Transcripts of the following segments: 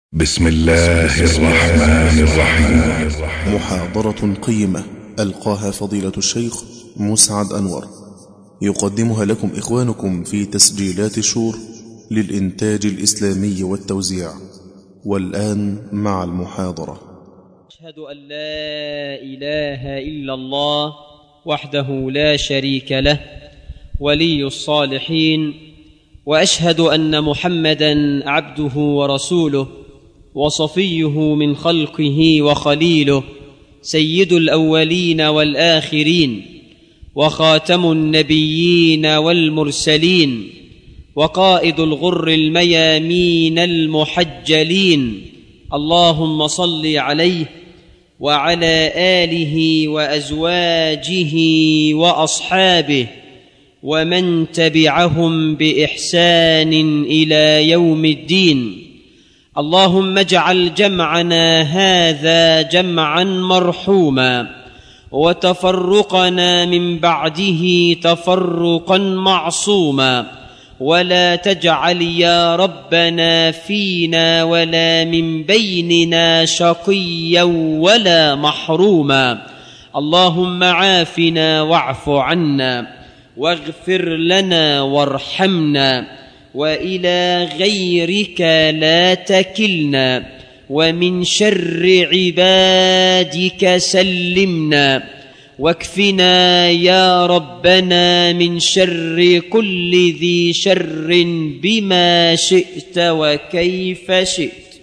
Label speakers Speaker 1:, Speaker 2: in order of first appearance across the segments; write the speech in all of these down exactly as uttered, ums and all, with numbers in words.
Speaker 1: بسم الله الرحمن الرحيم.
Speaker 2: محاضرة قيمة ألقاها فضيلة الشيخ مسعد أنور، يقدمها لكم إخوانكم في تسجيلات شور للإنتاج الإسلامي والتوزيع. والآن مع المحاضرة.
Speaker 3: أشهد أن لا إله إلا الله وحده لا شريك له ولي الصالحين، وأشهد أن محمدًا عبده ورسوله وصفيه من خلقه وخليله، سيد الأولين والآخرين وخاتم النبيين والمرسلين وقائد الغر الميامين المحجلين. اللهم صل عليه وعلى آله وأزواجه وأصحابه ومن تبعهم بإحسان إلى يوم الدين. اللهم اجعل جمعنا هذا جمعا مرحوما، وتفرقنا من بعده تفرقا معصوما، ولا تجعل يا ربنا فينا ولا من بيننا شقيا ولا محروما. اللهم عافنا واعف عنا واغفر لنا وارحمنا، وإلى غيرك لا تكلنا، ومن شر عبادك سلمنا، واكفنا يا ربنا من شر كل ذي شر بما شئت وكيف شئت.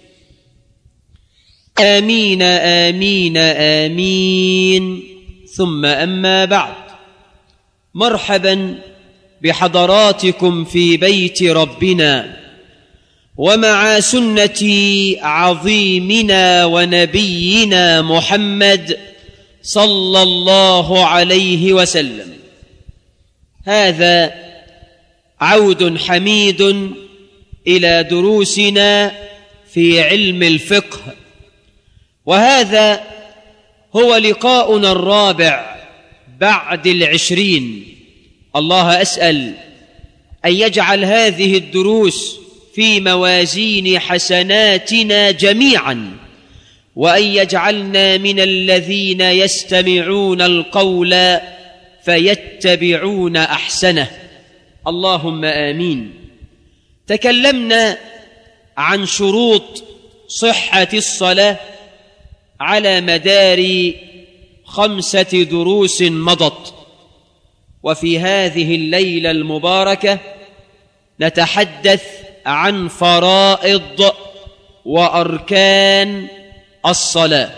Speaker 3: آمين آمين آمين. ثم أما بعد، مرحبا بحضراتكم في بيت ربنا ومع سنة عظيمنا ونبينا محمد صلى الله عليه وسلم. هذا عود حميد إلى دروسنا في علم الفقه، وهذا هو لقاؤنا الرابع بعد العشرين. الله أسأل أن يجعل هذه الدروس في موازين حسناتنا جميعا، وأن يجعلنا من الذين يستمعون القول فيتبعون أحسنه. اللهم آمين. تكلمنا عن شروط صحة الصلاة على مدار خمسة دروس مضت، وفي هذه الليلة المباركة نتحدث عن فرائض وأركان الصلاة.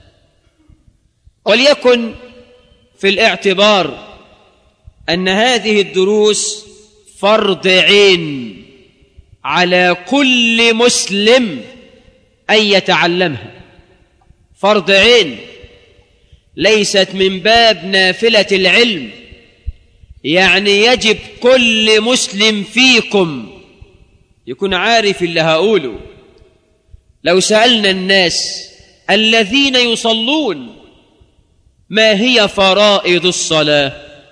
Speaker 3: وليكن في الاعتبار أن هذه الدروس فرض عين على كل مسلم أن يتعلمها، فرض عين، ليست من باب نافلة العلم. يعني يجب كل مسلم فيكم يكون عارف اللي هقوله. لو سألنا الناس الذين يصلون ما هي فرائض الصلاة،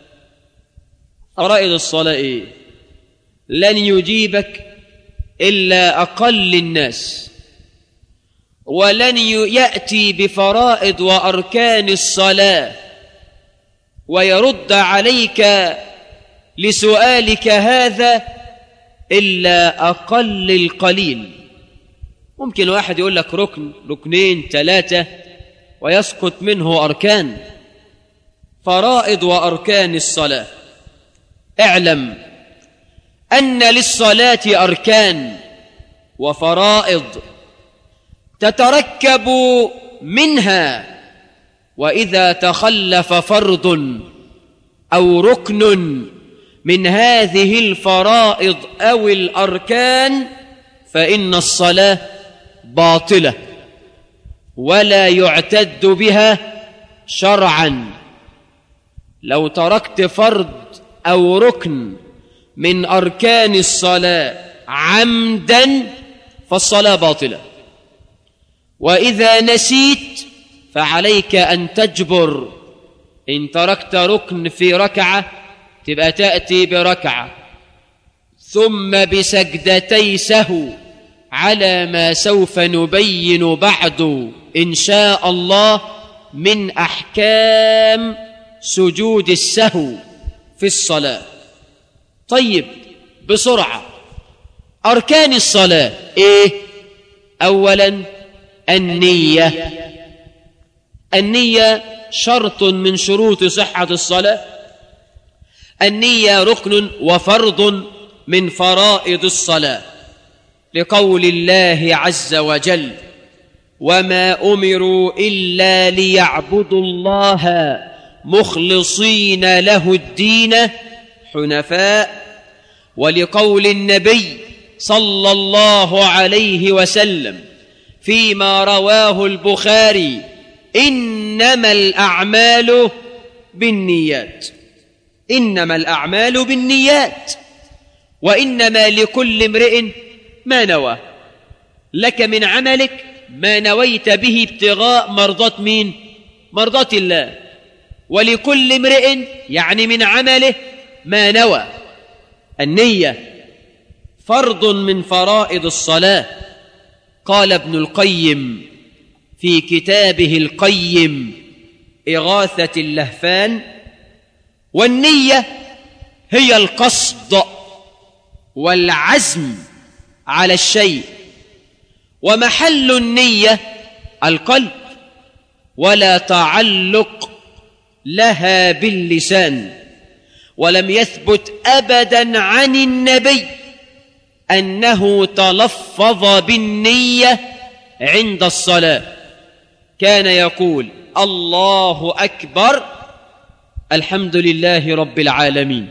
Speaker 3: فرائض الصلاة إيه؟ لن يجيبك إلا أقل الناس، ولن يأتي بفرائض وأركان الصلاة ويرد عليك لسؤالك هذا إلا أقل القليل. ممكن واحد يقول لك ركن ركنين ثلاثة ويسقط منه أركان. فرائض وأركان الصلاة، اعلم أن للصلاة أركان وفرائض تتركب منها، وإذا تخلف فرض أو ركن من هذه الفرائض أو الأركان فإن الصلاة باطلة ولا يعتد بها شرعا. لو تركت فرض أو ركن من أركان الصلاة عمدا فالصلاة باطلة، وإذا نسيت فعليك أن تجبر. إن تركت ركن في ركعة تبقى تأتي بركعة ثم بسجدتي سهو على ما سوف نبين بعد إن شاء الله من أحكام سجود السهو في الصلاة. طيب بسرعة، أركان الصلاة إيه؟ أولا النية. النية شرط من شروط صحة الصلاة. النية ركن وفرض من فرائض الصلاة، لقول الله عز وجل: وما أمروا إلا ليعبدوا الله مخلصين له الدين حنفاء، ولقول النبي صلى الله عليه وسلم فيما رواه البخاري: إنما الأعمال بالنيات. إنما الأعمال بالنيات، وإنما لكل امرئ ما نوى. لك من عملك ما نويت به ابتغاء مرضات مين؟ مرضات الله. ولكل امرئ يعني من عمله ما نوى. النية فرض من فرائض الصلاة. قال ابن القيم في كتابه القيم إغاثة اللهفان: والنية هي القصد والعزم على الشيء، ومحل النية القلب، ولا تعلق لها باللسان. ولم يثبت أبدا عن النبي أنه تلفظ بالنية عند الصلاة. كان يقول: الله أكبر، الحمد لله رب العالمين.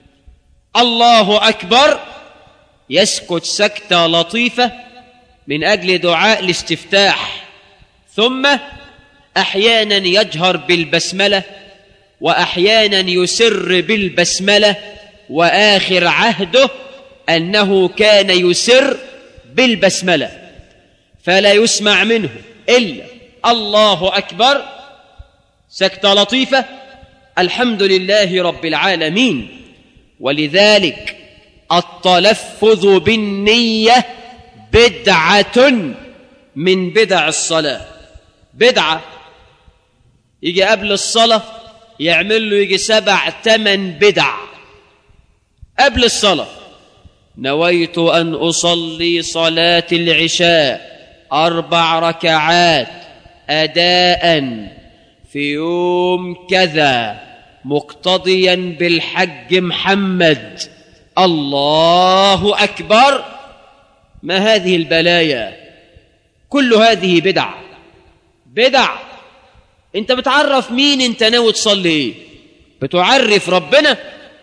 Speaker 3: الله أكبر، يسكت سكتة لطيفة من أجل دعاء الاستفتاح، ثم أحيانا يجهر بالبسملة، وأحيانا يسر بالبسملة، وآخر عهده أنه كان يسر بالبسملة، فلا يسمع منه إلا الله أكبر، سكتة لطيفة، الحمد لله رب العالمين. ولذلك التلفظ بالنية بدعة من بدع الصلاة. بدعة يجي قبل الصلاة يعمل له يجي سبع تمن بدع قبل الصلاة. نويت أن أصلي صلاة العشاء أربع ركعات أداء في يوم كذا مقتضيا بالحج محمد. الله أكبر. ما هذه البلايا؟ كل هذه بدع. بدع. انت بتعرف مين انت ناوي تصلي ايه؟ بتعرف ربنا؟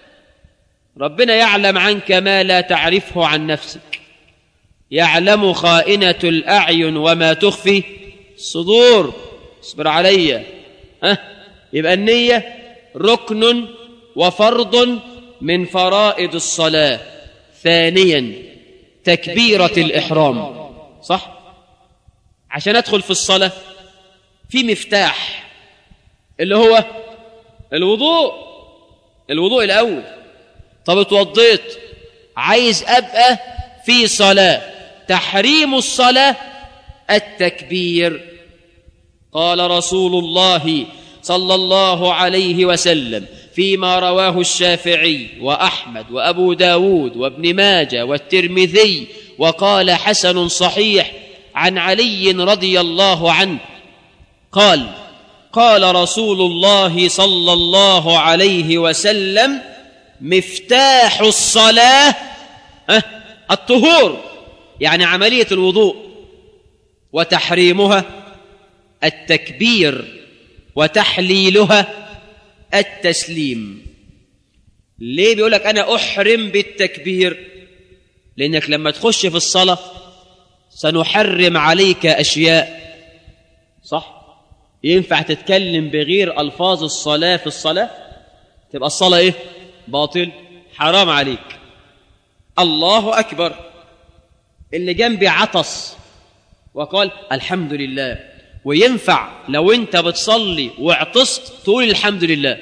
Speaker 3: ربنا يعلم عنك ما لا تعرفه عن نفسك، يعلم خائنة الأعين وما تخفي الصدور. اصبر عليا. ها؟ يبقى النية ركن وفرض من فرائض الصلاة. ثانيا تكبيرة الإحرام. صح؟ عشان أدخل في الصلاة في مفتاح اللي هو الوضوء. الوضوء الأول. طب اتوضيت، عايز أبقى في صلاة. تحريم الصلاة التكبير. قال رسول الله صلى الله عليه وسلم فيما رواه الشافعي وأحمد وأبو داود وابن ماجة والترمذي، وقال حسن صحيح عن علي رضي الله عنه قال: قال رسول الله صلى الله عليه وسلم: مفتاح الصلاة الطهور، يعني عملية الوضوء، وتحريمها التكبير، وتحليلها التسليم. ليه بيقولك أنا أحرم بالتكبير؟ لأنك لما تخش في الصلاة سنحرم عليك أشياء. صح؟ ينفع تتكلم بغير ألفاظ الصلاة في الصلاة؟ تبقى الصلاة إيه؟ باطل، حرام عليك. الله أكبر. اللي جنبي عطس وقال الحمد لله، وينفع لو انت بتصلي وعطست تقول الحمد لله؟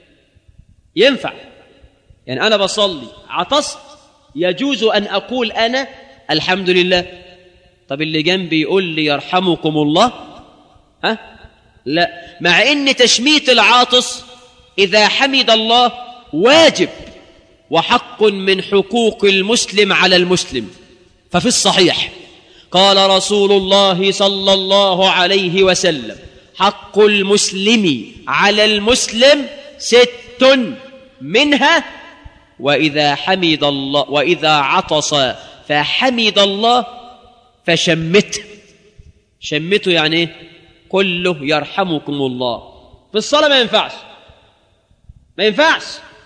Speaker 3: ينفع. يعني أنا بصلي عطست، يجوز أن أقول أنا الحمد لله. طب اللي جنبي يقول لي يرحمكم الله؟ ها؟ لا، مع ان تشميت العاطس اذا حمد الله واجب وحق من حقوق المسلم على المسلم. ففي الصحيح قال رسول الله صلى الله عليه وسلم: حق المسلم على المسلم ست منها وإذا حمد الله وإذا عطس فحمد الله فشمته. شمته يعني ايه؟ كله يرحمكم الله. في الصلاة ما ينفعش، ما ينفعش.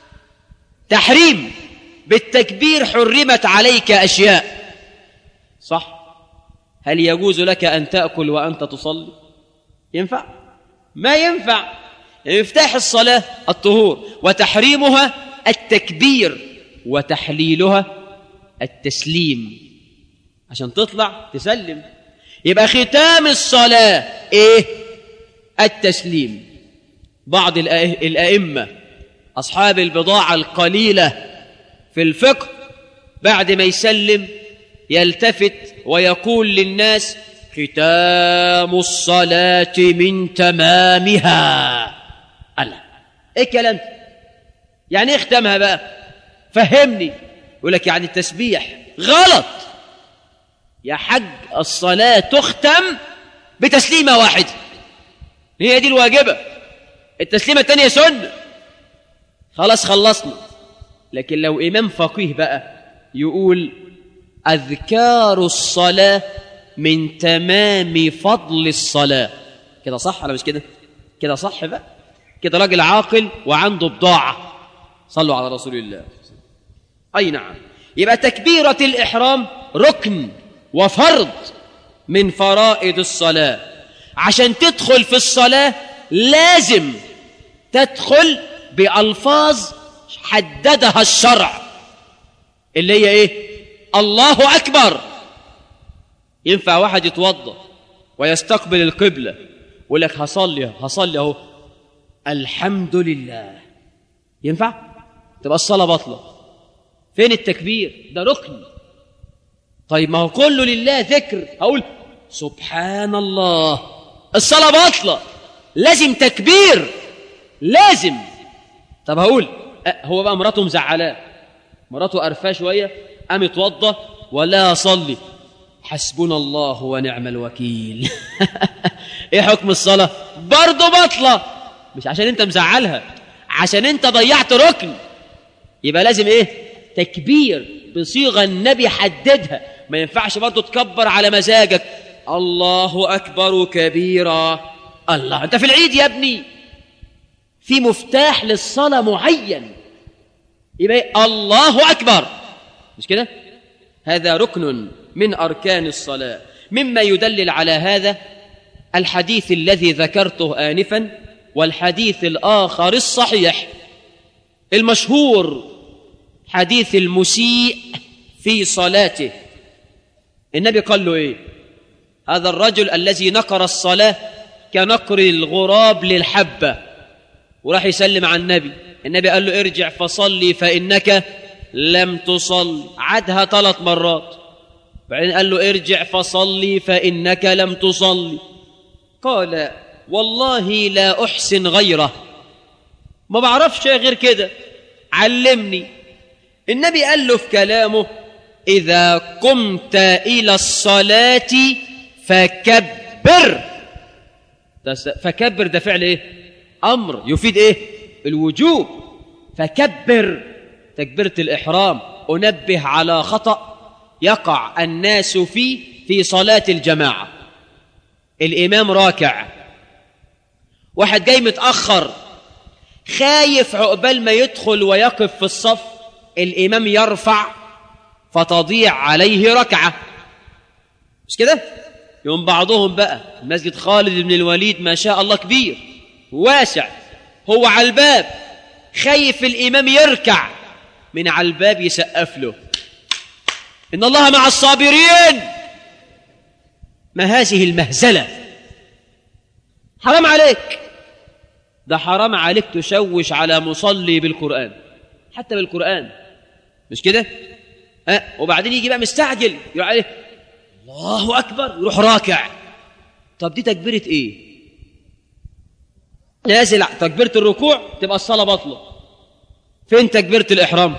Speaker 3: تحريم بالتكبير، حرمت عليك أشياء، صح؟ هل يجوز لك أن تأكل وأنت تصلي؟ ينفع؟ ما ينفع. يعني مفتاح الصلاة الطهور، وتحريمها التكبير، وتحليلها التسليم. عشان تطلع تسلم. يبقى ختام الصلاة إيه؟ التسليم. بعض الأئمة أصحاب البضاعة القليلة في الفقه بعد ما يسلم يلتفت ويقول للناس: ختام الصلاة من تمامها. ألا إيه كلام؟ يعني إيه ختامها بقى؟ فهمني. يقول لك يعني التسبيح. غلط يا حج، الصلاة تختم بتسليمة واحدة، هي دي الواجبة. التسليمة الثانية سنة. خلاص خلصنا. لكن لو إمام فقيه بقى يقول: أذكار الصلاة من تمام فضل الصلاة، كده صح ولا مش كده؟ كده صح بقى، كده راجل عاقل وعنده بضاعة. صلوا على رسول الله. أي نعم. يبقى تكبيرة الإحرام ركن وفرض من فرائض الصلاة. عشان تدخل في الصلاة لازم تدخل بألفاظ حددها الشرع، اللي هي إيه؟ الله أكبر. ينفع واحد يتوضأ ويستقبل القبلة ويقول لك هصلي هصلي اهو الحمد لله؟ ينفع؟ تبقى الصلاة بطلة. فين التكبير؟ ده ركن. طيب ما هو كله لله ذكر، هقول سبحان الله، الصلاة بطلة. لازم تكبير، لازم. طب هقول هو بقى مراته مزعلاه، مراته قرفاه شويه، قام يتوضى ولا صلي، حسبنا الله ونعم الوكيل. ايه حكم الصلاه؟ برضه بطله. مش عشان انت مزعلها، عشان انت ضيعت ركن. يبقى لازم ايه؟ تكبير بصيغه النبي حددها. ما ينفعش برضه تكبر على مزاجك، الله اكبر كبيرا. الله، انت في العيد يا ابني، في مفتاح للصلاه معين. يبقى الله اكبر، مش كده؟ هذا ركن من أركان الصلاة. مما يدلل على هذا الحديث الذي ذكرته آنفا، والحديث الآخر الصحيح المشهور، حديث المسيء في صلاته. النبي قال له إيه؟ هذا الرجل الذي نقر الصلاة كنقر الغراب للحبة، وراح يسلم على النبي. النبي قال له: ارجع فصلي فإنك لم تصل. عادها ثلاث مرات. بعدين قال له: ارجع فصلي فإنك لم تصلي. قال: والله لا أحسن غيره، ما بعرفش غير كده، علمني. النبي قال له في كلامه: إذا قمت إلى الصلاة فكبر. فكبر ده فعل إيه؟ أمر يفيد إيه؟ الوجوب. فكبر تكبيرة الإحرام. أنبه على خطأ يقع الناس فيه في صلاة الجماعة. الإمام راكع، واحد جاي متأخر، خايف عقبال ما يدخل ويقف في الصف الإمام يرفع فتضيع عليه ركعة، مش كده؟ يوم بعضهم بقى مسجد خالد بن الوليد ما شاء الله كبير واسع، هو على الباب خايف الإمام يركع، من على الباب يسقف له: إن الله مع الصابرين. ما هذه المهزلة؟ حرام عليك، ده حرام عليك تشوش على مصلي بالقرآن، حتى بالقرآن، مش كده؟ أه؟ وبعدين يجي بقى مستعجل يقول عليه: الله أكبر يروح راكع. طب دي تكبيرة إيه؟ نازل تكبيرة الركوع تبقى الصلاة باطلة. فين تكبيرة الإحرام؟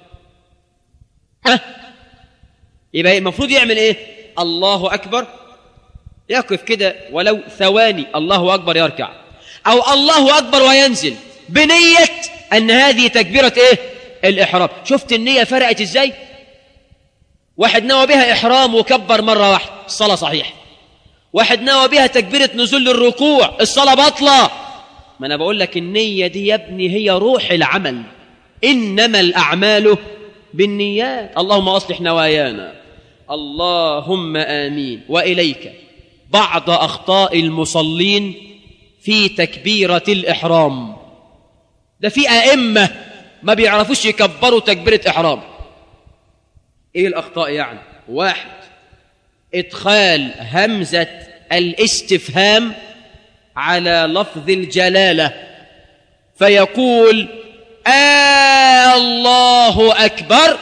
Speaker 3: ها؟ يبقى المفروض يعمل إيه؟ الله أكبر يقف كده ولو ثواني، الله أكبر يركع، أو الله أكبر وينزل بنية أن هذه تكبيرة إيه؟ الإحرام. شفت النية فرقت إزاي؟ واحد نوى بها إحرام وكبر مرة واحدة، الصلاة صحيح. واحد نوى بها تكبيرة نزول للركوع، الصلاة باطلة. ما أنا بقول لك النية دي يا ابني هي روح العمل، إنما الأعمال بالنيات. اللهم أصلح نوايانا. اللهم آمين. وإليك بعض أخطاء المصلين في تكبيرة الإحرام. ده في أئمة ما بيعرفوش يكبروا تكبيرة إحرام. إيه الأخطاء يعني؟ واحد، إدخال همزة الاستفهام على لفظ الجلالة فيقول آه الله أكبر،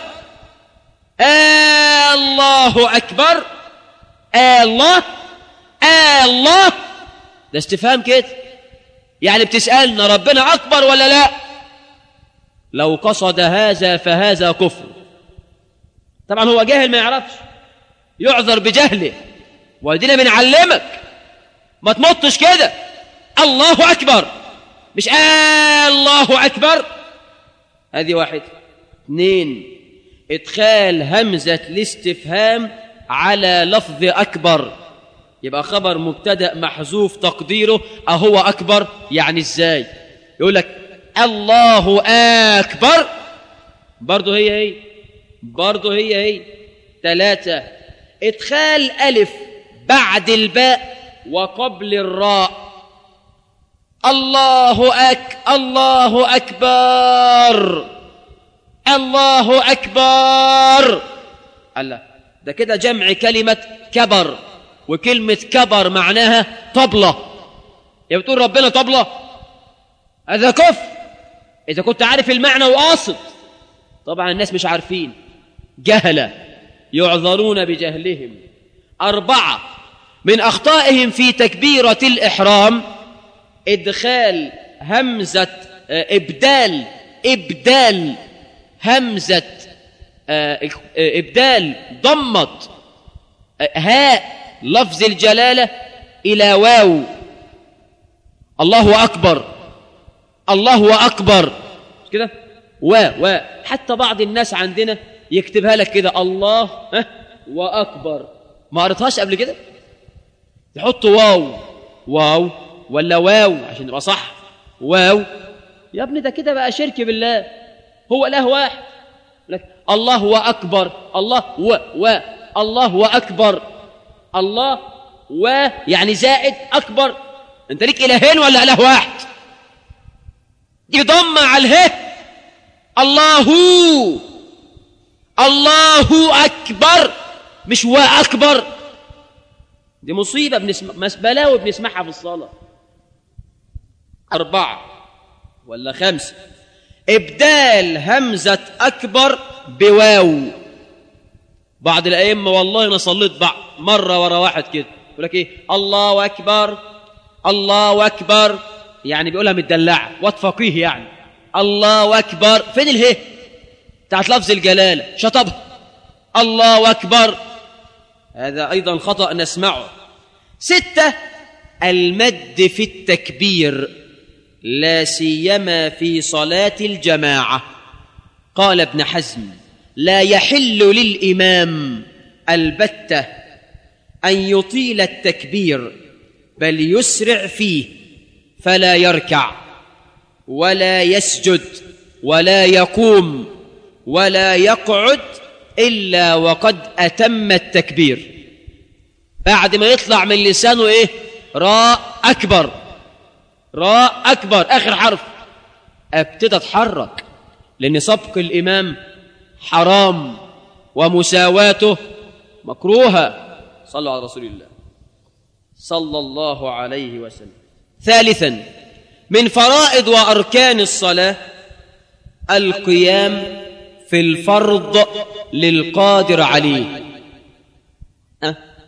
Speaker 3: آه الله أكبر، آه الله، آه الله. ده استفهام كده، يعني بتسألنا ربنا أكبر ولا لا؟ لو قصد هذا فهذا كفر. طبعا هو جاهل ما يعرفش، يعذر بجهله، ودينا بنعلمك ما تمطش كده. الله أكبر مش آه الله أكبر. هذه واحد. اثنين، إدخال همزة الاستفهام على لفظ أكبر، يبقى خبر مبتدأ محذوف تقديره أهو أكبر. يعني إزاي؟ يقول لك الله أكبر، برضه هي هي برضه هي هي. ثلاثة، إدخال ألف بعد الباء وقبل الراء. الله أك الله أكبر، الله أكبر. الله، ده كده جمع كلمة كبر، وكلمة كبر معناها طبلة. يا بتقول ربنا طبلة، هذا كفر إذا كنت عارف المعنى وقاصد. طبعا الناس مش عارفين، جهلة يعذرون بجهلهم. أربعة، من أخطائهم في تكبيرة الإحرام إدخال همزة إبدال إبدال همزة إبدال ضمة هاء لفظ الجلالة إلى واو. الله أكبر، الله أكبر كده و و حتى بعض الناس عندنا يكتبها لك كده الله وأكبر. ما قريتهاش قبل كده؟ يحط واو واو ولا واو عشان يبقى صح. واو يا ابني ده كده بقى شرك بالله. هو اله واحد لك الله وأكبر، الله و و الله وأكبر، الله و يعني زائد أكبر. انت ليك إلهين ولا إله واحد؟ دي ضمة على الهه. الله الله أكبر مش وأكبر. دي مصيبة بنسمع بلاوي بنسمعها في الصلاة. أربعة ولا خمسة، إبدال همزة أكبر بواو. بعض الأئمة والله أنا صليت بعض مرة ورا واحد كده يقول لك إيه الله أكبر الله أكبر، يعني بيقولها متدلعة واد فقيه يعني. الله أكبر فين الهه بتاعت لفظ الجلالة؟ شطبها. الله أكبر هذا أيضا خطأ نسمعه. ستة، المد في التكبير لا سيما في صلاة الجماعة. قال ابن حزم لا يحل للإمام البتة أن يطيل التكبير بل يسرع فيه، فلا يركع ولا يسجد ولا يقوم ولا يقعد إلا وقد أتم التكبير. بعد ما يطلع من لسانه إيه؟ راء أكبر، راء أكبر آخر حرف، أبتدى أتحرك، لأن سبق الإمام حرام ومساواته مكروهة. صلوا على رسول الله صلى الله عليه وسلم. ثالثا، من فرائض وأركان الصلاة القيام في الفرض للقادر عليه. أه؟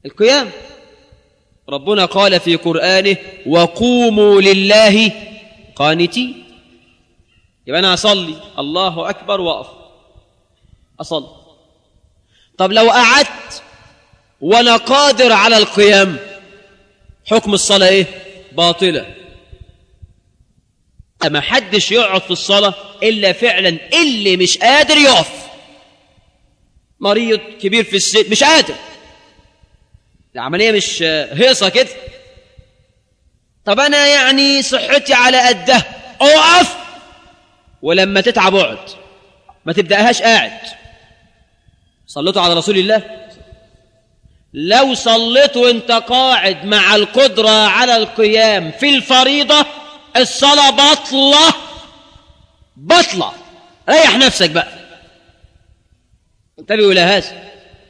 Speaker 3: القيام. ربنا قال في قرآنه وقوموا لله قانتين. يبقى أنا أصلي الله أكبر وأقف أصلي. طب لو قعدت وأنا قادر على القيام حكم الصلاة إيه؟ باطلة. ما حدش يقعد في الصلاة إلا فعلا اللي مش قادر يقف. مريض كبير في السن مش قادر، العملية مش هيصة كده. طب أنا يعني صحتي على قده، أقف، ولما تتعب اقعد، ما تبدأهاش قاعد. صليتوا على رسول الله. لو صليت وانت قاعد مع القدرة على القيام في الفريضة الصلاة بطلة بطلة. ريح نفسك بقى، انتبهوا إلى هذا.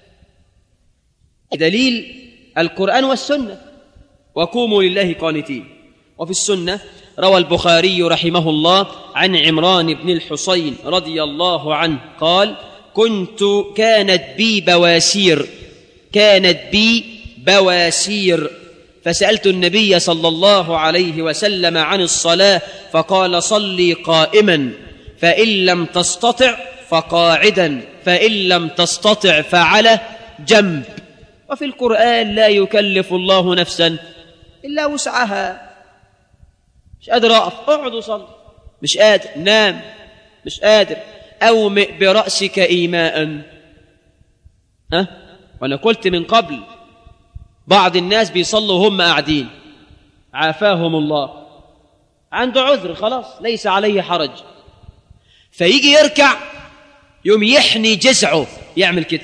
Speaker 3: دليل القرآن والسنة وقوموا لله قانتين. وفي السنة روى البخاري رحمه الله عن عمران بن الحصين رضي الله عنه قال كنت كانت بي بواسير كانت بي بواسير فسألت النبي صلى الله عليه وسلم عن الصلاة فقال صلي قائما فإن لم تستطع فقاعدا فإن لم تستطع فعلى جنب. وفي القرآن لا يكلف الله نفسا إلا وسعها. مش قادر أقف اقعد وصلي، مش قادر نام، مش قادر أومئ برأسك إيماء. ها؟ وأنا قلت من قبل بعض الناس بيصلوا هم قاعدين عافاهم الله، عنده عذر خلاص ليس عليه حرج، فيجي يركع يوم يحني جزعه يعمل كده.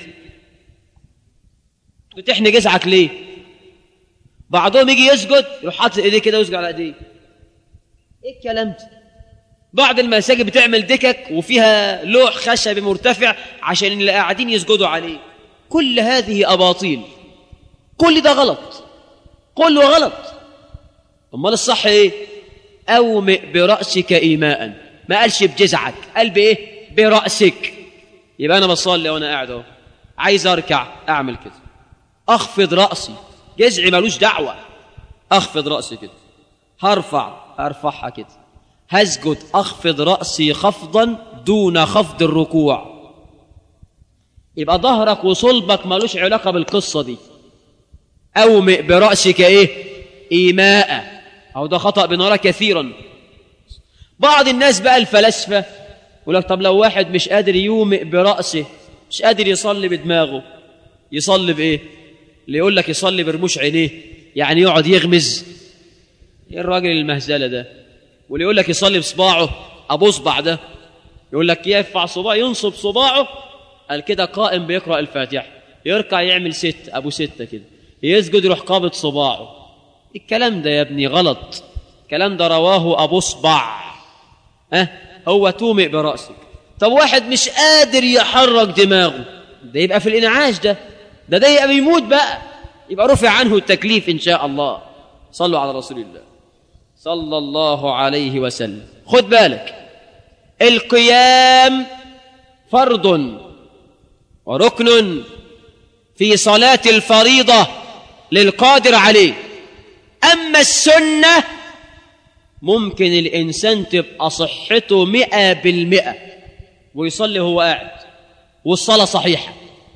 Speaker 3: بتحني جزعك ليه؟ بعضهم يجي يسجد يروح حاطط ايديه كده ويسجد على ايديه. ايه الكلام ده؟ بعض المساجد بتعمل دكك وفيها لوح خشبي مرتفع عشان اللي قاعدين يسجدوا عليه. كل هذه أباطيل، كل ده غلط، كله غلط. امال الصح ايه؟ أومئ برأسك إيماء، ما قالش بجزعك، قال بايه؟ برأسك. يبقى أنا بصلي وأنا قاعد اهو عايز أركع أعمل كده، أخفض رأسي، جزعي ملوش دعوة، أخفض رأسي كده، هرفع أرفعها كده، هسجد أخفض رأسي خفضا دون خفض الركوع. يبقى ظهرك وصلبك ملوش علاقة بالقصة دي. أومئ برأسك إيه؟ إيماء. أو ده خطأ بنراه كثيرا. بعض الناس بقى الفلاسفة يقول لك طب لو واحد مش قادر يومئ برأسه، مش قادر يصلي بدماغه، يصلي بإيه؟ اللي يقول لك يصلي برموش عينيه، يعني يقعد يغمز. ايه الراجل المهزله ده؟ واللي يقول لك يصلي بصباعه، ابو صباع ده يقول لك يرفع صباعه ينصب صباعه، قال كده قائم بيقرأ الفاتحة، يركع يعمل ست ابو ستة كده، يسجد يروح قابض صباعه. الكلام ده يا ابني غلط، الكلام ده رواه ابو صباع. ها أه؟ هو تومئ برأسك. طب واحد مش قادر يحرك دماغه، ده يبقى في الانعاش، ده ده ده يبقى بيموت بقى، يبقى رفع عنه التكليف ان شاء الله. صلوا على رسول الله صلى الله عليه وسلم. خد بالك، القيام فرض وركن في صلاة الفريضة للقادر عليه. أما السنة ممكن الإنسان تبقى صحته مئة بالمئة ويصلي هو قاعد والصلاة صحيحة،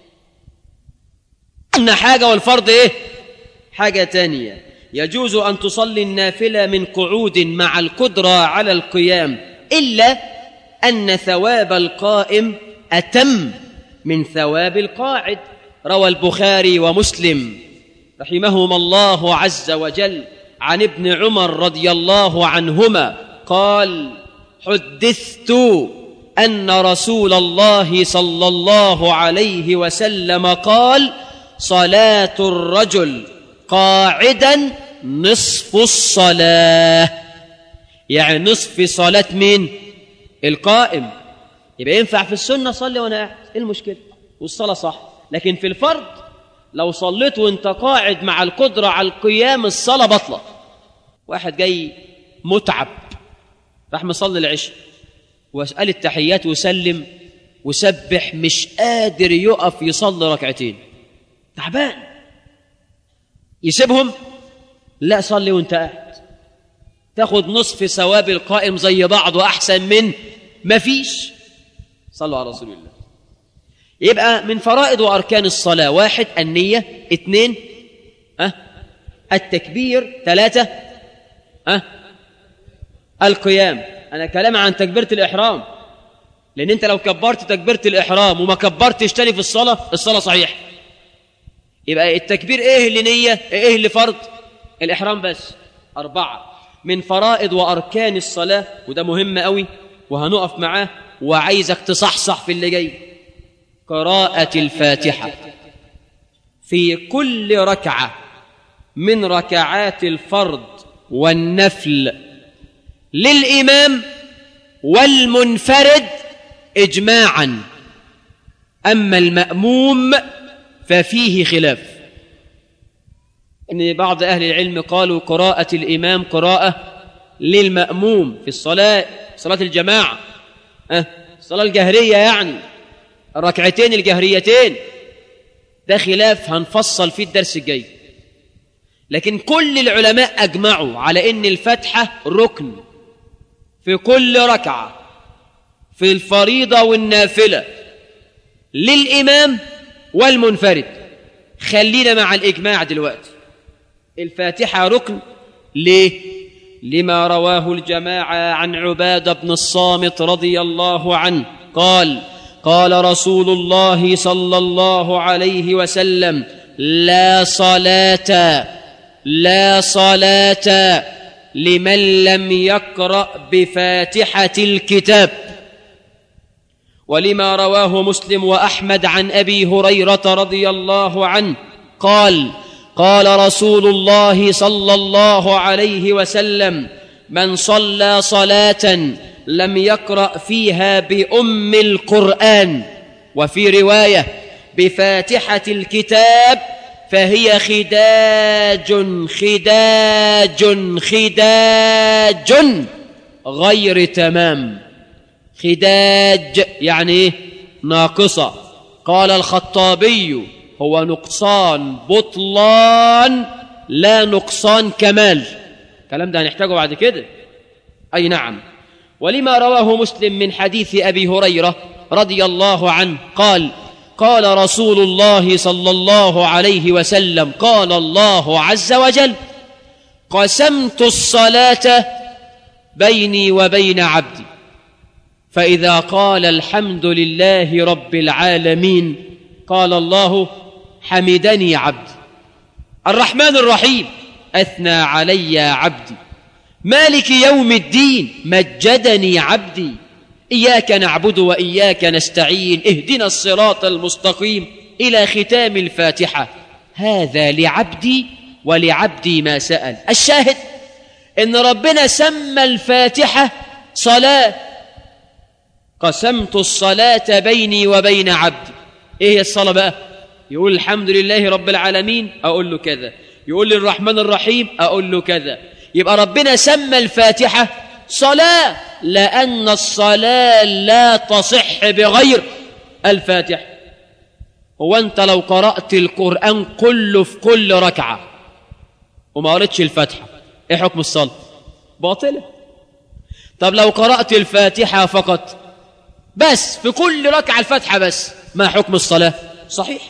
Speaker 3: أن حاجة والفرض إيه؟ حاجة تانية. يجوز أن تصلي النافلة من قعود مع القدرة على القيام، إلا أن ثواب القائم أتم من ثواب القاعد. روى البخاري ومسلم رحمهما الله عز وجل عن ابن عمر رضي الله عنهما قال حدثت أن رسول الله صلى الله عليه وسلم قال صلاة الرجل قاعدا نصف الصلاة، يعني نصف صلاة مين؟ القائم. يبقى ينفع في السنة صلي وانا قاعد، ايه المشكلة؟ والصلاة صح. لكن في الفرض لو صليت وانت قاعد مع القدرة على القيام الصلاة بطلة. واحد جاي متعب راح مصلي العشاء واسأل التحيات وسلم وسبح، مش قادر يقف يصلي ركعتين، تعبان يسيبهم؟ لا، صلي وانت قاعد، تاخد نصف ثواب القائم زي بعض وأحسن من ما فيش. صلوا على رسول الله. يبقى من فرائض وأركان الصلاة: واحد النية، اثنين أه؟ التكبير، ثلاثة أه؟ القيام. أنا كلام عن تكبيرة الإحرام، لأن أنت لو كبرت تكبيرة الإحرام وما كبرتش تاني في الصلاة، الصلاة صحيح. يبقى التكبير إيه اللي نية؟ إيه اللي فرض؟ الإحرام بس. أربعة من فرائض وأركان الصلاة، وده مهم قوي وهنقف معاه وعايزك تصحصح في اللي جاي: قراءة الفاتحة في كل ركعة من ركعات الفرض والنفل للإمام والمنفرد إجماعا، أما المأموم ففيه خلاف. إن بعض أهل العلم قالوا قراءة الإمام قراءة للمأموم في الصلاة، صلاة الجماعة، أه الصلاة الجهرية، يعني الركعتين الجهريتين. ده خلاف هنفصل فيه الدرس الجاي، لكن كل العلماء أجمعوا على إن الفاتحة ركن في كل ركعة في الفريضة والنافلة للإمام والمنفرد. خلينا مع الإجماع دلوقتي. الفاتحة ركن ليه؟ لما رواه الجماعة عن عبادة بن الصامت رضي الله عنه قال: قال رسول الله صلى الله عليه وسلم: لا صلاة لا صلاة لمن لم يقرأ بفاتحة الكتاب. ولما رواه مسلم وأحمد عن أبي هريرة رضي الله عنه قال: قال رسول الله صلى الله عليه وسلم: من صلى صلاة لم يقرأ فيها بأم القرآن، وفي رواية بفاتحة الكتاب، فهي خداج خداج خداج غير تمام. خداج يعني إيه؟ ناقصة. قال الخطابي: هو نقصان بطلان لا نقصان كمال. الكلام ده هنحتاجه بعد كده. أي نعم. ولما رواه مسلم من حديث أبي هريرة رضي الله عنه قال: قال رسول الله صلى الله عليه وسلم: قال الله عز وجل: قسمت الصلاة بيني وبين عبدي، فإذا قال الحمد لله رب العالمين قال الله: حمدني عبدي. الرحمن الرحيم: أثنى علي عبدي. مالك يوم الدين: مجدني عبدي. إياك نعبد وإياك نستعين، اهدنا الصراط المستقيم، إلى ختام الفاتحة. هذا لعبدي ولعبدي ما سأل. الشاهد إن ربنا سمى الفاتحة صلاة. قسمت الصلاة بيني وبين عبدي. إيه الصلاة بقى؟ يقول الحمد لله رب العالمين، أقول له كذا. يقول لي الرحمن الرحيم، أقول له كذا. يبقى ربنا سمى الفاتحة صلاة، لأن الصلاة لا تصح بغير الفاتحة. هو أنت لو قرأت القرآن كله في كل ركعة وما قرأتش الفاتحة، إيه حكم الصلاة؟ باطلة. طب لو قرأت الفاتحة فقط بس في كل ركعة الفاتحة بس، ما حكم الصلاة؟ صحيح.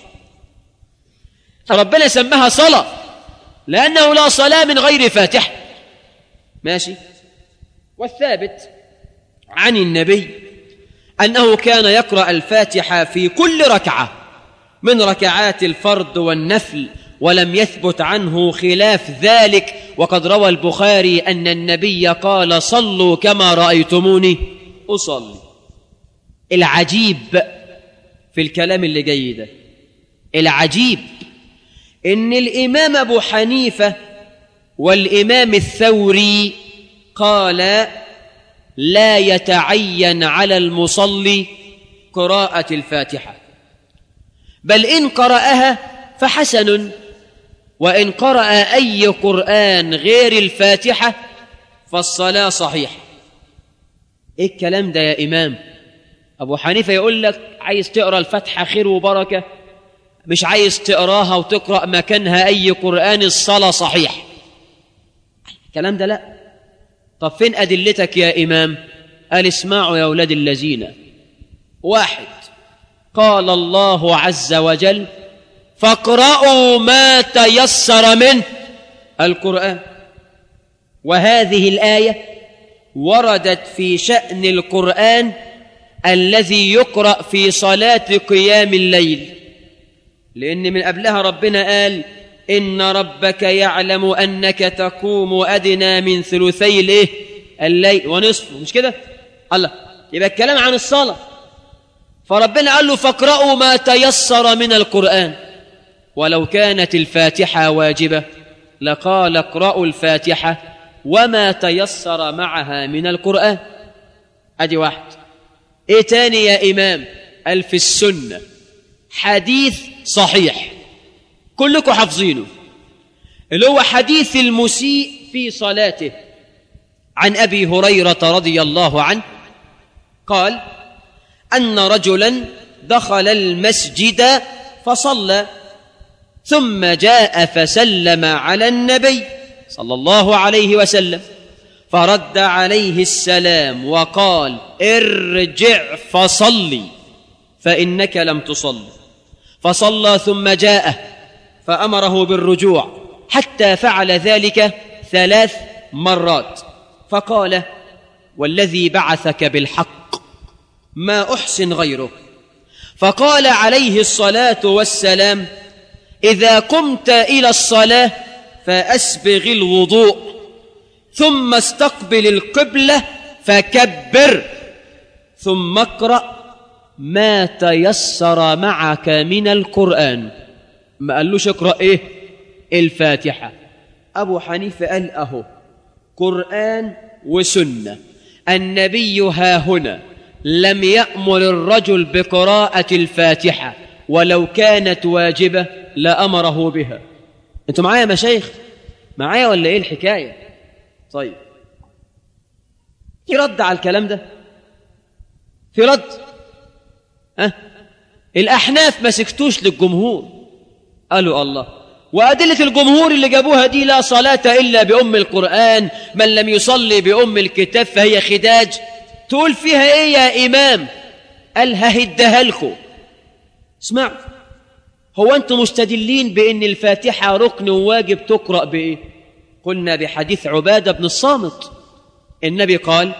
Speaker 3: فربنا سماها صلاة لأنه لا صلاة من غير فاتحة. ماشي. والثابت عن النبي أنه كان يقرأ الفاتحة في كل ركعة من ركعات الفرض والنفل، ولم يثبت عنه خلاف ذلك. وقد روى البخاري أن النبي قال: صلوا كما رأيتموني أصلي. العجيب في الكلام اللي جاي ده، العجيب إن الإمام أبو حنيفة والإمام الثوري قال: لا يتعين على المصلي قراءة الفاتحة، بل إن قرأها فحسن، وإن قرأ أي قرآن غير الفاتحة فالصلاة صحيحة. إيه الكلام ده يا إمام؟ أبو حنيفة يقول لك عايز تقرأ الفاتحة خير وبركة، مش عايز تقراها وتقرأ مكانها أي قرآن، الصلاة صحيح. الكلام ده لا. طب فين أدلتك يا إمام؟ قال اسمعوا يا أولاد الذين. واحد، قال الله عز وجل فاقرأوا ما تيسر منه القرآن، وهذه الآية وردت في شأن القرآن الذي يقرأ في صلاة قيام الليل، لأن من قبلها ربنا قال إن ربك يعلم أنك تقوم أدنى من ثلثي الإيه؟ الليل ونصفه، مش كده؟ الله، يبقى الكلام عن الصلاة. فربنا قال له فاقرأوا ما تيسر من القرآن، ولو كانت الفاتحة واجبة لقال اقرأوا الفاتحة وما تيسر معها من القرآن. أدي واحد. إيه تاني يا إمام؟ قال في السنة حديث صحيح كلكم حافظينه، اللي هو حديث المسيء في صلاته، عن أبي هريرة رضي الله عنه قال أن رجلا دخل المسجد فصلى ثم جاء فسلم على النبي صلى الله عليه وسلم فرد عليه السلام وقال ارجع فصلي فإنك لم تصل. فصلى ثم جاء فأمره بالرجوع حتى فعل ذلك ثلاث مرات، فقال والذي بعثك بالحق ما أحسن غيره. فقال عليه الصلاة والسلام إذا قمت إلى الصلاة فأسبغ الوضوء ثم استقبل القبلة فكبر ثم اقرأ ما تيسر معك من القرآن. ما قالوش اقرأ إيه؟ الفاتحة. أبو حنيفة قال أهو قرآن وسنة، النبي ها هنا لم يأمر الرجل بقراءة الفاتحة، ولو كانت واجبة لأمره بها. أنتوا معايا مشايخ؟ معايا ولا إيه الحكاية؟ طيب، في رد على الكلام ده؟ في رد؟ أه؟ الأحناف ما سكتوش للجمهور، قالوا الله، وأدلة الجمهور اللي جابوها دي لا صلاة إلا بأم القرآن، من لم يصلي بأم الكتاب فهي خداج. تقول فيها إيه يا إمام؟ قال ههدها لكم. اسمعوا، هو أنتم مستدلين بأن الفاتحة ركن وواجب تقرأ بإيه؟ قلنا بحديث عبادة بن الصامت، النبي قال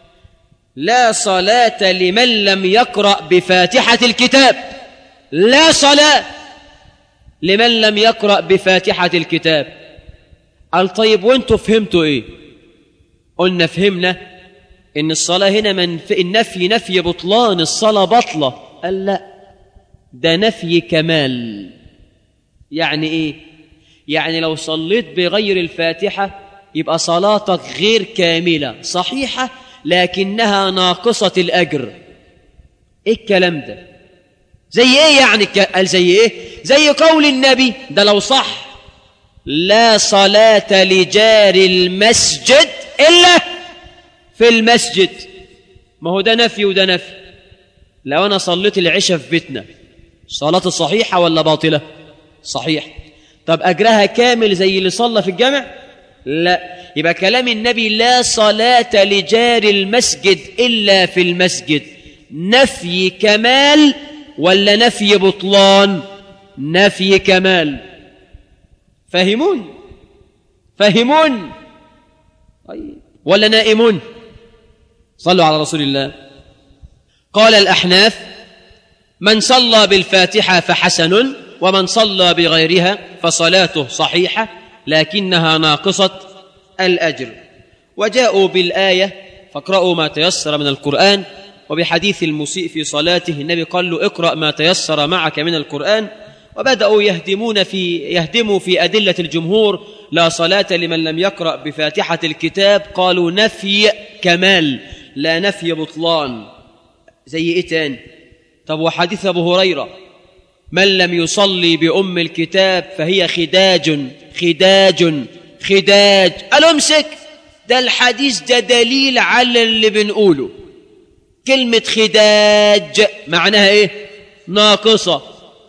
Speaker 3: لا صلاة لمن لم يقرأ بفاتحة الكتاب، لا صلاة لمن لم يقرأ بفاتحة الكتاب. قال طيب وانتوا فهمتوا ايه؟ قلنا فهمنا ان الصلاة هنا من النفي نفي بطلان، الصلاة بطلة. قال لا، ده نفي كمال. يعني ايه؟ يعني لو صليت بغير الفاتحة يبقى صلاتك غير كاملة، صحيحة لكنها ناقصة الأجر. ايه الكلام ده؟ زي ايه يعني؟ قال زي ايه؟ زي قول النبي ده لو صح لا صلاة لجار المسجد إلا في المسجد. ما هو ده نفي وده نفي. لو أنا صليت العشاء في بيتنا صلاة صحيحة ولا باطلة؟ صحيح. طب أجرها كامل زي اللي صلى في الجامع؟ لا. يبقى كلام النبي لا صلاة لجار المسجد إلا في المسجد نفي كمال ولا نفي بطلان؟ نفي كمال. فهمون؟ فهمون ولا نائمون؟ صلوا على رسول الله. قال الأحناف من صلى بالفاتحة فحسن، ومن صلى بغيرها فصلاته صحيحة لكنها ناقصة الأجر. وجاءوا بالآية فاقرأوا ما تيسر من القرآن، وبحديث المسيء في صلاته النبي قال له اقرأ ما تيسر معك من القرآن. وبدأوا يهدمون في يهدموا في أدلة الجمهور لا صلاة لمن لم يقرأ بفاتحة الكتاب، قالوا نفي كمال لا نفي بطلان. زي إيه تاني؟ طب وحديث أبو هريرة من لم يصلي بأم الكتاب فهي خداج خداج خداج. قالوا امسك، ده الحديث ده دليل على اللي بنقوله. كلمة خداج معناها ايه؟ ناقصة.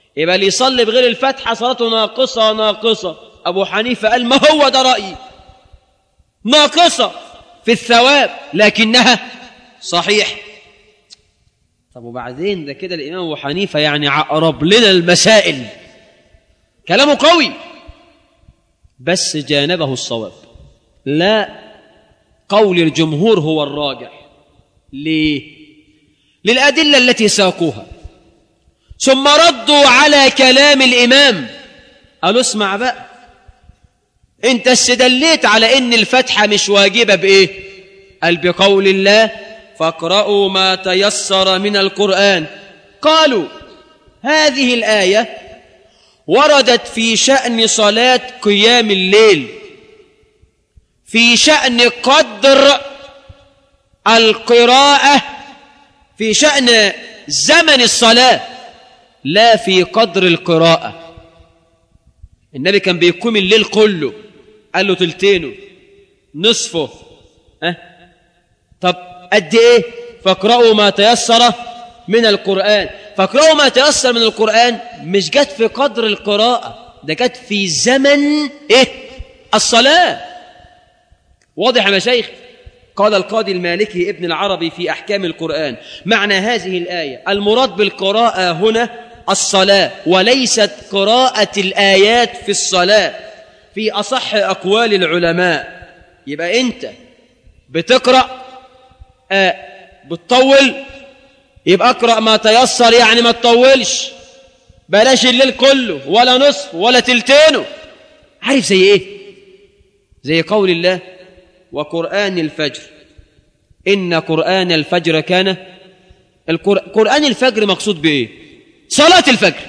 Speaker 3: يبقى اللي يصلي بغير الفاتحة صلاته ناقصة ناقصة. أبو حنيفة قال ما هو ده رأيي، ناقصة في الثواب لكنها صحيح. طب وبعدين ده كده الإمام أبو حنيفة يعني عقرب لنا المسائل، كلامه قوي بس جانبه الصواب. لا، قول الجمهور هو الراجح. ليه؟ للأدلة التي ساقوها، ثم ردوا على كلام الإمام. قالوا اسمع بقى، انت استدليت على ان الفتحة مش واجبة بإيه؟ قال بقول الله فاقرأوا ما تيسر من القرآن. قالوا هذه الآية وردت في شأن صلاة قيام الليل، في شأن قدر القراءة، في شأن زمن الصلاة، لا في قدر القراءة. النبي كان بيقوم الليل كله، قال له تلتينه نصفه. أه؟ طب قد ايه؟ فاقرأوا ما تيسر من القرآن. فاقرأوا ما تيسر من القرآن مش جت في قدر القراءة، ده جت في زمن ايه؟ الصلاة. واضح يا مشايخ؟ قال القاضي المالكي ابن العربي في أحكام القرآن معنى هذه الآية المراد بالقراءة هنا الصلاة، وليست قراءة الآيات في الصلاة في أصح أقوال العلماء. يبقى أنت بتقرأ آه بتطول، يبقى اقرأ ما تيسر، يعني ما تطولش، بلاش الليل كله ولا نصف ولا تلتينه. عارف زي ايه؟ زي قول الله وقرآن الفجر إن قرآن الفجر كان. قرآن الفجر مقصود بإيه؟ صلاة الفجر.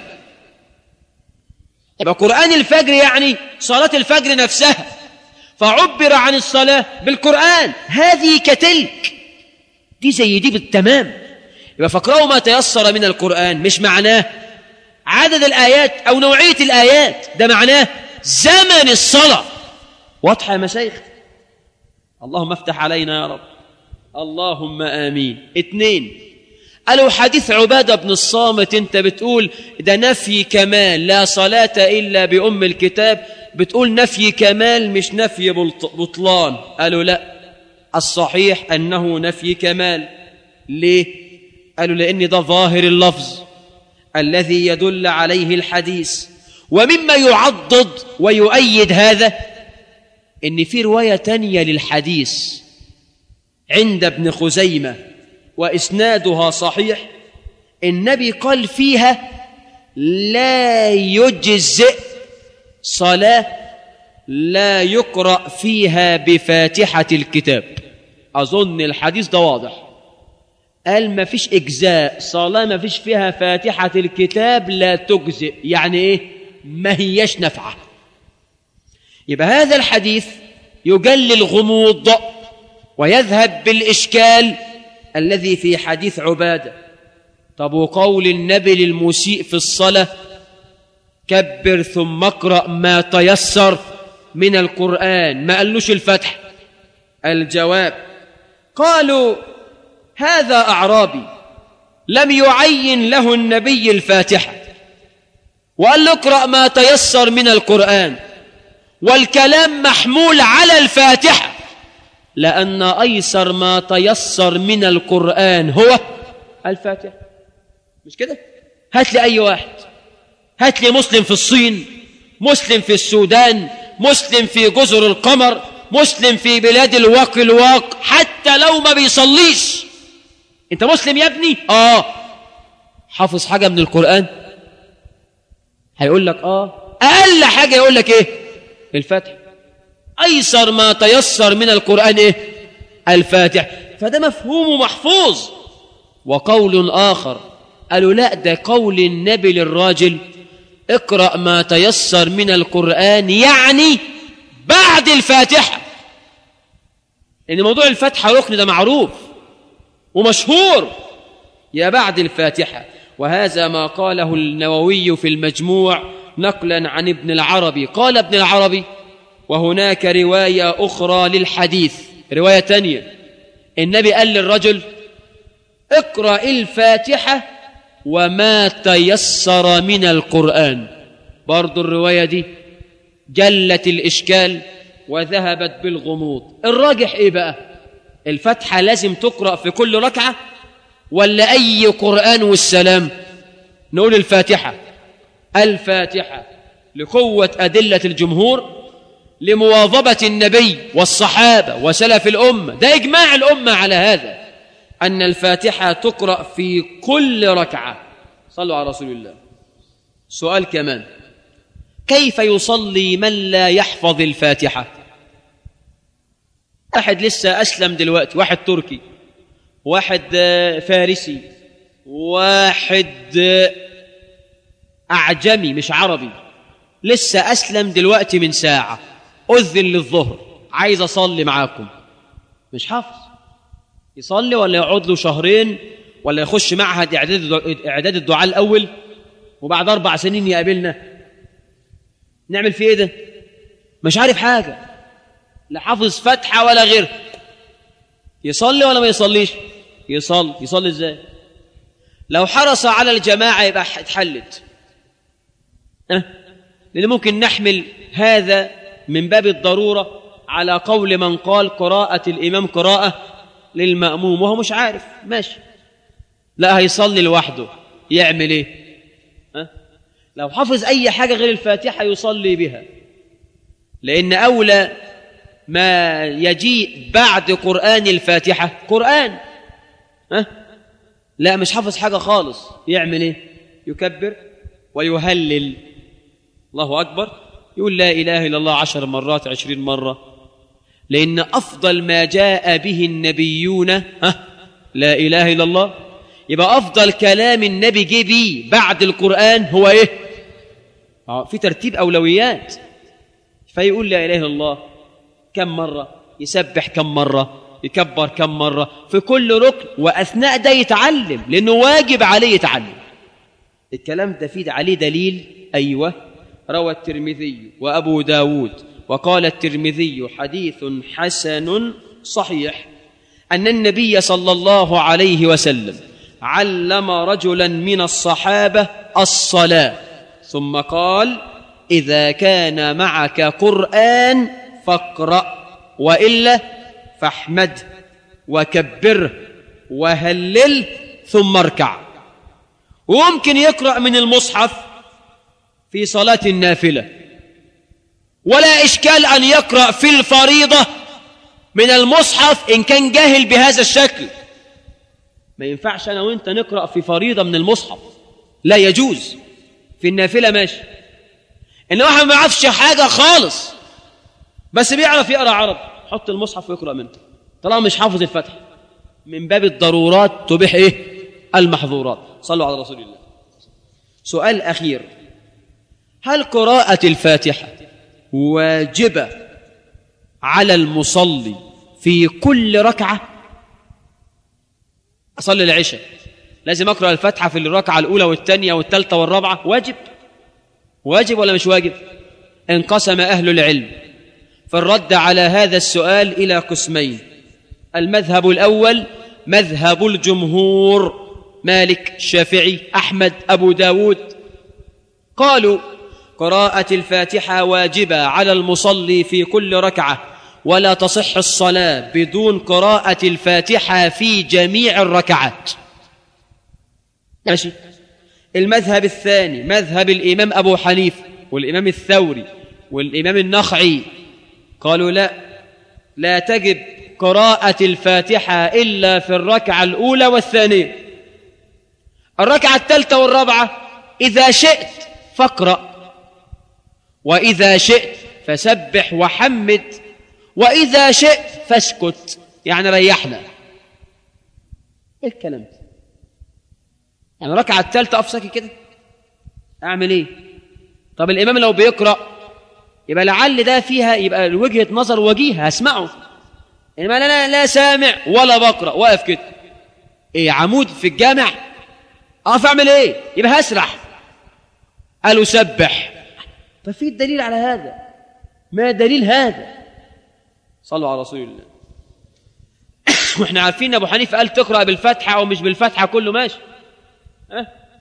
Speaker 3: يبقى قرآن الفجر يعني صلاة الفجر نفسها، فعبر عن الصلاة بالقرآن. هذه كتلك، دي زي دي بالتمام. يبقى فاقرأوا ما تيسر من القرآن مش معناه عدد الآيات أو نوعية الآيات، ده معناه زمن الصلاة. واضحة يا مشايخ؟ اللهم افتح علينا يا رب، اللهم آمين. اثنين، قالوا حديث عبادة بن الصامت انت بتقول ده نفي كمال، لا صلاة إلا بأم الكتاب، بتقول نفي كمال مش نفي بطلان. قالوا لا، الصحيح أنه نفي كمال. ليه؟ قالوا لأن ده ظاهر اللفظ الذي يدل عليه الحديث. ومما يعضد ويؤيد هذا إن في رواية تانية للحديث عند ابن خزيمة وإسنادها صحيح، النبي قال فيها لا يجزئ صلاة لا يقرأ فيها بفاتحة الكتاب. أظن الحديث ده واضح، قال ما فيش إجزاء صلاة ما فيش فيها فاتحة الكتاب لا تجزئ، يعني إيه؟ ما هيش نفعة. يبقى هذا الحديث يجلي الغموض ويذهب بالإشكال الذي في حديث عبادة. طب وقول النبي للمسيء في الصلاة كبر ثم اقرأ ما تيسر من القرآن، ما قالوش الفتح؟ الجواب قالوا هذا أعرابي لم يعين له النبي الفاتحة وقال له اقرأ ما تيسر من القرآن، والكلام محمول على الفاتحة، لأن أيسر ما تيسر من القرآن هو الفاتحة. مش كده؟ هات لي أي واحد، هات لي مسلم في الصين، مسلم في السودان، مسلم في جزر القمر، مسلم في بلاد الواق الواق، حتى لو ما بيصليش، انت مسلم يا ابني؟ آه. حافظ حاجة من القرآن؟ هيقول لك آه. أقل حاجة يقول لك إيه؟ الفاتحة. أيسر ما تيسر من القرآن إيه؟ الفاتحة. فده مفهوم محفوظ. وقول آخر قالوا لا، ده قول النبي للراجل اقرأ ما تيسر من القرآن يعني بعد الفاتحة، إن موضوع الفاتحة ركن ده معروف ومشهور، يا بعد الفاتحة. وهذا ما قاله النووي في المجموع نقلا عن ابن العربي. قال ابن العربي وهناك رواية أخرى للحديث، رواية تانية، النبي قال للرجل اقرأ الفاتحة وما تيسر من القرآن. برضو الرواية دي جلت الإشكال وذهبت بالغموض. الراجح إيه بقى؟ الفاتحة لازم تقرأ في كل ركعة ولا أي قرآن والسلام؟ نقول الفاتحة. الفاتحة لقوة أدلة الجمهور، لمواظبة النبي والصحابة وسلف الأمة، ده إجماع الأمة على هذا، أن الفاتحة تقرأ في كل ركعة. صلوا على رسول الله. سؤال كمان، كيف يصلي من لا يحفظ الفاتحة؟ واحد لسه أسلم دلوقتي، واحد تركي، واحد فارسي، واحد أعجمي مش عربي، لسه أسلم دلوقتي من ساعة، أذن للظهر، عايز أصلي معاكم، مش حافظ، يصلي ولا يقعد له شهرين ولا يخش معهد إعداد الدعاء الأول وبعد أربع سنين يقابلنا؟ نعمل فيه إيه ده؟ مش عارف حاجة، لا حافظ فتحة ولا غير. يصلي ولا ما يصليش؟ يصلي. يصلي إزاي؟ لو حرص على الجماعة يبقى اتحلت، أه؟ لأن ممكن نحمل هذا من باب الضرورة على قول من قال قراءة الإمام قراءة للمأموم وهو مش عارف، ماشي. لا، هيصلي لوحده، يعمل إيه؟ أه؟ لو حفظ أي حاجة غير الفاتحة يصلي بها، لأن أولى ما يجيء بعد قرآن الفاتحة قرآن. أه؟ لا، مش حفظ حاجة خالص، يعمل إيه؟ يكبر ويهلل، الله أكبر، يقول لا إله إلا الله عشر مرات عشرين مرة، لأن أفضل ما جاء به النبيون ها لا إله إلا الله. يبقى أفضل كلام النبي جه بيه بعد القرآن هو إيه؟ آه في ترتيب أولويات. فيقول لا إله إلا الله كم مرة، يسبح كم مرة، يكبر كم مرة في كل ركن، وأثناء ده يتعلم لأنه واجب عليه يتعلم. الكلام ده فيه عليه دليل. أيوة، روى الترمذي وأبو داود وقال الترمذي حديث حسن صحيح أن النبي صلى الله عليه وسلم علم رجلا من الصحابة الصلاة ثم قال إذا كان معك قرآن فاقرأ وإلا فاحمده وكبره وهلله ثم اركع. وممكن يقرأ من المصحف في صلاة النافلة، ولا إشكال أن يقرأ في الفريضة من المصحف إن كان جاهل بهذا الشكل. ما ينفعش أنا وإنت نقرأ في فريضة من المصحف، لا يجوز. في النافلة ماشي، إن واحد ما يعرفش حاجة خالص بس بيعرف يقرأ عرب، حط المصحف ويقرأ منه طالما مش حافظ الفتح. من باب الضرورات تبيح إيه؟ المحظورات. صلوا على رسول الله. سؤال أخير، هل قراءة الفاتحة واجبة على المصلي في كل ركعة؟ أصلي العشاء لازم أقرأ الفاتحة في الركعة الأولى والثانية والثالثة والرابعة؟ واجب. واجب ولا مش واجب؟ انقسم أهل العلم في الرد على هذا السؤال إلى قسمين. المذهب الأول مذهب الجمهور، مالك، الشافعي، أحمد، أبو داود، قالوا قراءة الفاتحة واجبة على المصلي في كل ركعة، ولا تصح الصلاة بدون قراءة الفاتحة في جميع الركعات. ماشي. المذهب الثاني مذهب الإمام أبو حنيفة والإمام الثوري والإمام النخعي، قالوا لا لا تجب قراءة الفاتحة إلا في الركعة الأولى والثانية. الركعة الثالثة والرابعة إذا شئت فاقرأ، وإذا شئت فسبح وحمد، وإذا شئت فاسكت، يعني ريحنا. إيه الكلام ده؟ يعني الركعة الثالثة أفسكي كده أعمل إيه؟ طب الإمام لو بيقرأ يبقى لعل ده فيها يبقى وجهة نظر وجيهة هسمعه، إنما يعني لا لا سامع ولا بقرأ، واقف كده إيه عمود في الجامع، أقف أعمل إيه؟ يبقى هسرح. قالوا سبح. ففي الدليل على هذا؟ ما دليل هذا؟ صلوا على رسول الله. وإحنا عارفين أبو حنيفة قال تقرأ بالفتحة أو مش بالفتحة كله ماشي. أه؟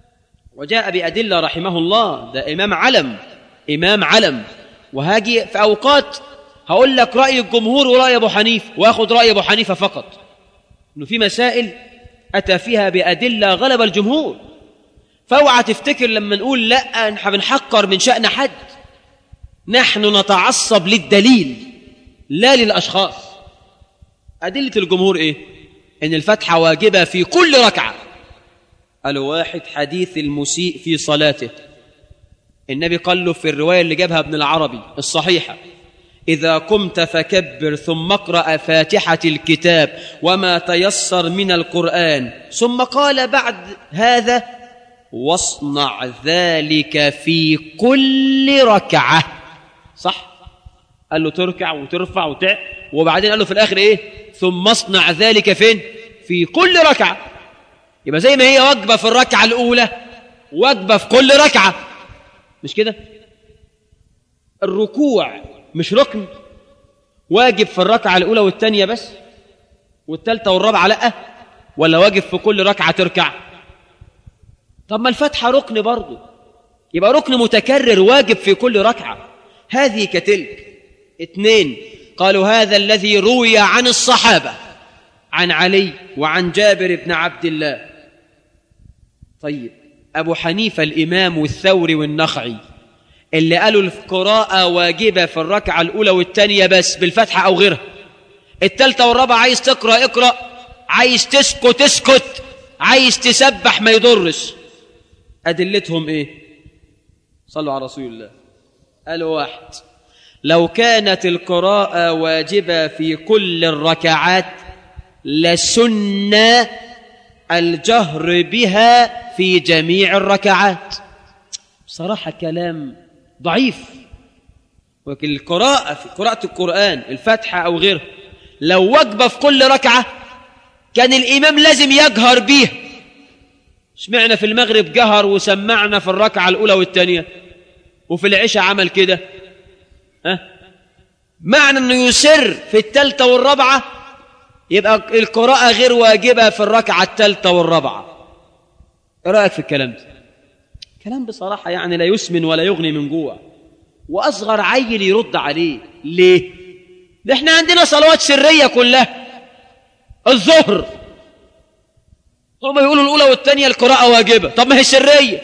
Speaker 3: وجاء بأدلة رحمه الله، ده إمام علم، إمام علم. وهاجي في أوقات هقول لك رأي الجمهور ورأي أبو حنيفة، وأخذ رأي أبو حنيفة فقط، إنه في مسائل أتى فيها بأدلة غلب الجمهور. فاوعى تفتكر لما نقول لا نحن بنحقر من شأن حد، نحن نتعصب للدليل لا للأشخاص. أدلة الجمهور إيه؟ إن الفتحة واجبة في كل ركعة. قالوا واحد حديث المسيء في صلاته، النبي قال له في الرواية اللي جابها ابن العربي الصحيحة: إذا قمت فكبر ثم اقرأ فاتحة الكتاب وما تيسر من القرآن، ثم قال بعد هذا: واصنع ذلك في كل ركعة. صح؟ قال له تركع وترفع وتع، وبعدين قال له في الآخر إيه؟ ثم اصنع ذلك فين؟ في كل ركعة. يبقى زي ما هي واجبة في الركعة الأولى واجبة في كل ركعة، مش كده؟ الركوع مش ركن، واجب في الركعة الأولى والثانية بس، والثالثة والرابعة لأ؟ ولا واجب في كل ركعة تركع؟ طب ما الفتحة ركن برضو، يبقى ركن متكرر واجب في كل ركعة. هذه كتلك. اثنين، قالوا هذا الذي روي عن الصحابة، عن علي وعن جابر بن عبد الله. طيب أبو حنيفة الإمام والثوري والنخعي اللي قالوا القراءة واجبة في الركعة الأولى والثانية بس بالفتحة أو غيرها، الثالثة والرابعة عايز تقرأ اقرأ، عايز تسكت اسكت، عايز تسبح ما يضرش. أدلتهم إيه؟ صلوا على رسول الله. قالوا واحد: لو كانت القراءة واجبة في كل الركعات لسن الجهر بها في جميع الركعات. بصراحة كلام ضعيف. ولكن القراءة في قراءة القرآن الفاتحة أو غيرها لو واجبة في كل ركعة كان الإمام لازم يجهر بيها. اشمعنى في المغرب جهر وسمعنا في الركعة الأولى والثانية، وفي العشاء عمل كده؟ ها؟ معنى أنه يسر في الثالثة والرابعة يبقى القراءة غير واجبة في الركعة الثالثة والرابعة. ايه رأيك في الكلام ده؟ كلام بصراحة يعني لا يسمن ولا يغني من جوع، وأصغر عيل يرد عليه. ليه؟ ده احنا عندنا صلوات سرية كلها. الظهر هم يقولوا الأولى والثانية القراءة واجبة، طب ما هي سرية.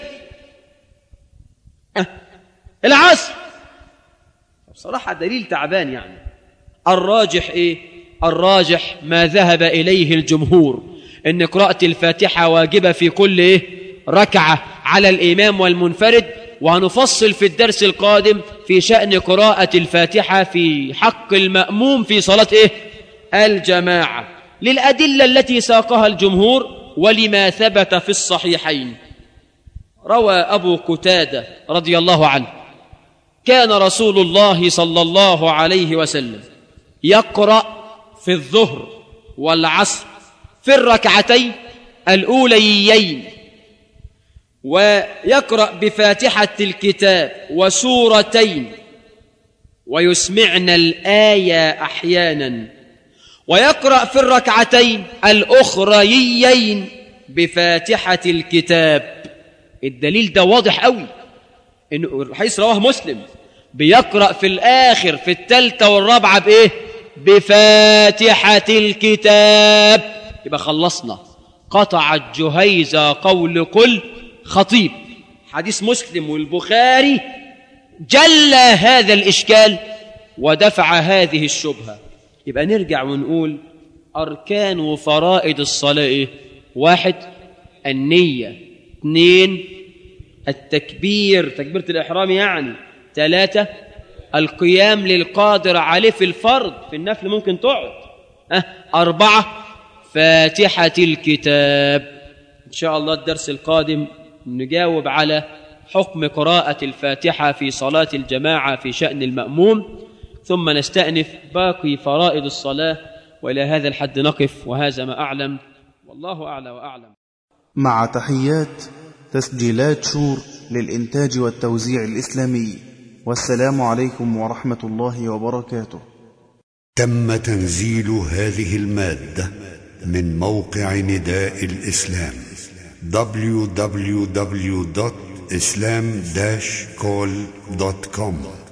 Speaker 3: أه. العصر بصراحة دليل تعبان. يعني الراجح إيه؟ الراجح ما ذهب إليه الجمهور، إن قراءة الفاتحة واجبة في كل إيه؟ ركعة على الإمام والمنفرد. وهنفصل في الدرس القادم في شأن قراءة الفاتحة في حق المأموم في صلاة إيه؟ الجماعة، للأدلة التي ساقها الجمهور ولما ثبت في الصحيحين. روى أبو قتادة رضي الله عنه: كان رسول الله صلى الله عليه وسلم يقرأ في الظهر والعصر في الركعتين الأوليين، ويقرأ بفاتحة الكتاب وسورتين، ويسمعن الآية أحيانا، ويقرأ في الركعتين الأخريين بفاتحة الكتاب. الدليل ده واضح قوي، إنه حيث رواه مسلم بيقرأ في الآخر في الثالثة والرابعة بإيه؟ بفاتحة الكتاب. يبقى خلصنا. قطعت جهيزة قول كل خطيب. حديث مسلم والبخاري جل هذا الإشكال ودفع هذه الشبهة. يبقى نرجع ونقول أركان وفرائض الصلاة إيه؟ واحد النية، اثنين التكبير تكبيرة الإحرام يعني، ثلاثة القيام للقادر عليه في الفرض، في النفل ممكن تقعد، أه؟ أربعة فاتحة الكتاب. إن شاء الله الدرس القادم نجاوب على حكم قراءة الفاتحة في صلاة الجماعة في شأن المأموم، ثم نستأنف باقي فرائض الصلاة. وإلى هذا الحد نقف، وهذا ما أعلم، والله أعلى وأعلم.
Speaker 2: مع تحيات تسجيلات شور للإنتاج والتوزيع الإسلامي. والسلام عليكم ورحمة الله وبركاته.
Speaker 1: تم تنزيل هذه المادة من موقع نداء الإسلام. دبليو دبليو دبليو دوت islam dash call دوت com.